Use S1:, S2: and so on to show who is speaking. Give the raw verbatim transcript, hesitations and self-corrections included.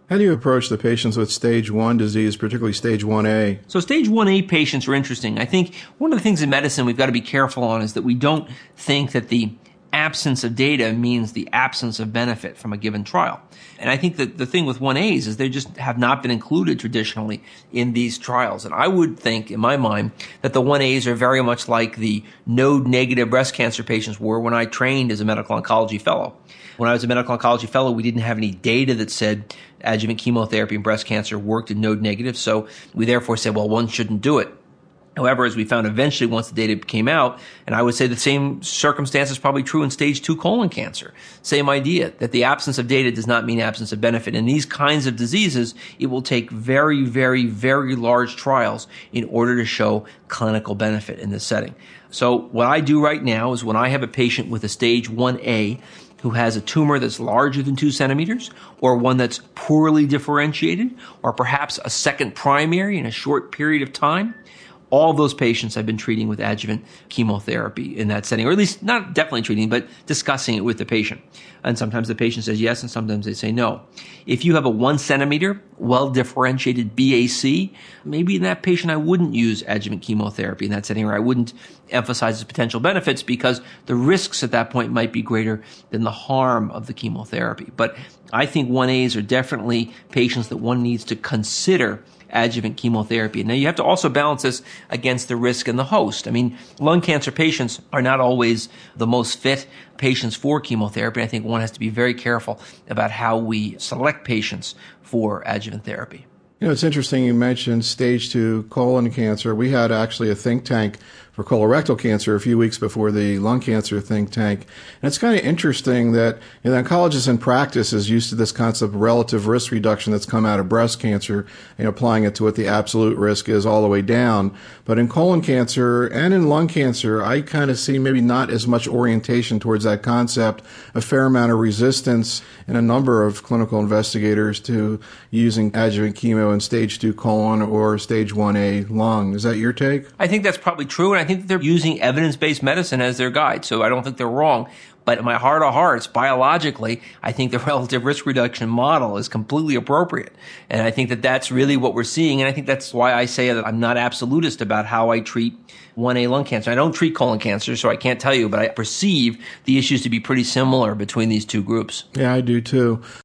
S1: How do you approach the patients with stage one disease, particularly stage one A?
S2: So stage one A patients are interesting. I think one of the things in medicine we've got to be careful on is that we don't think that the absence of data means the absence of benefit from a given trial. And I think that the thing with one A's is they just have not been included traditionally in these trials. And I would think, in my mind, that the one A's are very much like the node-negative breast cancer patients were when I trained as a medical oncology fellow. When I was a medical oncology fellow, we didn't have any data that said adjuvant chemotherapy in breast cancer worked in node-negative, so we therefore said, well, one shouldn't do it. However, as we found eventually once the data came out, and I would say the same circumstance is probably true in stage two colon cancer. Same idea, that the absence of data does not mean absence of benefit. In these kinds of diseases, it will take very, very, very large trials in order to show clinical benefit in this setting. So what I do right now is when I have a patient with a stage one A who has a tumor that's larger than two centimeters, or one that's poorly differentiated, or perhaps a second primary in a short period of time, all those patients I've been treating with adjuvant chemotherapy in that setting, or at least not definitely treating, but discussing it with the patient. And sometimes the patient says yes, and sometimes they say no. If you have a one centimeter, well-differentiated B A C, maybe in that patient I wouldn't use adjuvant chemotherapy in that setting, or I wouldn't emphasize its potential benefits because the risks at that point might be greater than the harm of the chemotherapy. But I think one A's are definitely patients that one needs to consider adjuvant chemotherapy. Now, you have to also balance this against the risk in the host. I mean, lung cancer patients are not always the most fit patients for chemotherapy. I think one has to be very careful about how we select patients for adjuvant therapy.
S1: You know, it's interesting you mentioned stage two colon cancer. We had actually a think tank for colorectal cancer a few weeks before the lung cancer think tank. And it's kind of interesting that you know, the oncologist in practice is used to this concept of relative risk reduction that's come out of breast cancer, you know, applying it to what the absolute risk is all the way down. But in colon cancer and in lung cancer, I kind of see maybe not as much orientation towards that concept, a fair amount of resistance in a number of clinical investigators to using adjuvant chemo in stage two colon or stage one A lung. Is that your take?
S2: I think that's probably true, and I think they're using evidence-based medicine as their guide, so I don't think they're wrong. But in my heart of hearts, biologically, I think the relative risk reduction model is completely appropriate. And I think that that's really what we're seeing. And I think that's why I say that I'm not absolutist about how I treat one A lung cancer. I don't treat colon cancer, so I can't tell you, but I perceive the issues to be pretty similar between these two groups.
S1: Yeah, I do too.